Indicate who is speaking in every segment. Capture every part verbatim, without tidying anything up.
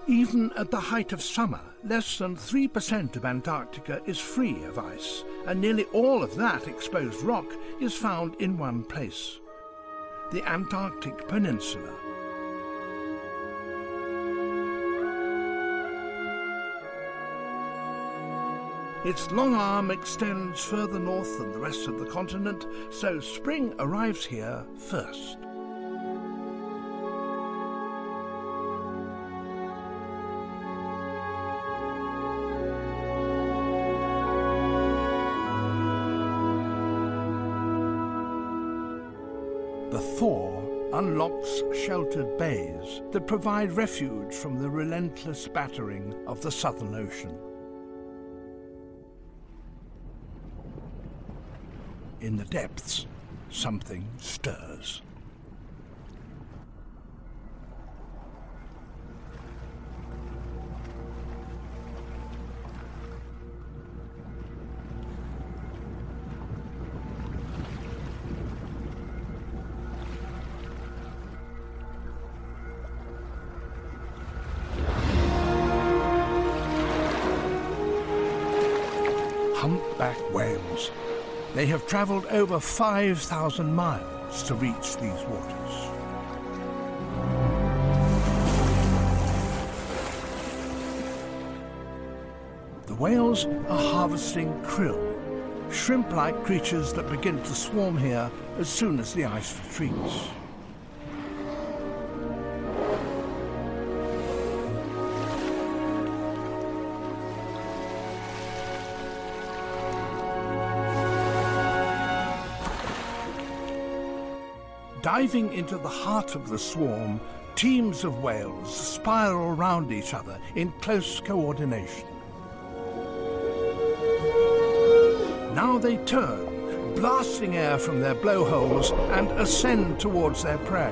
Speaker 1: Even at the height of summer, less than three percent of Antarctica is free of ice, and nearly all of that exposed rock is found in one place, the Antarctic Peninsula. Its long arm extends further north than the rest of the continent, so spring arrives here first. The thaw unlocks sheltered bays that provide refuge from the relentless battering of the Southern Ocean. In the depths, something stirs. Humpback whales. They have travelled over five thousand miles to reach these waters. The whales are harvesting krill, shrimp-like creatures that begin to swarm here as soon as the ice retreats. Diving into the heart of the swarm, teams of whales spiral round each other in close coordination. Now they turn, blasting air from their blowholes, and ascend towards their prey.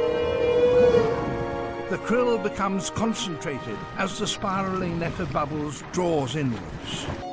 Speaker 1: The krill becomes concentrated as the spiraling net of bubbles draws inwards.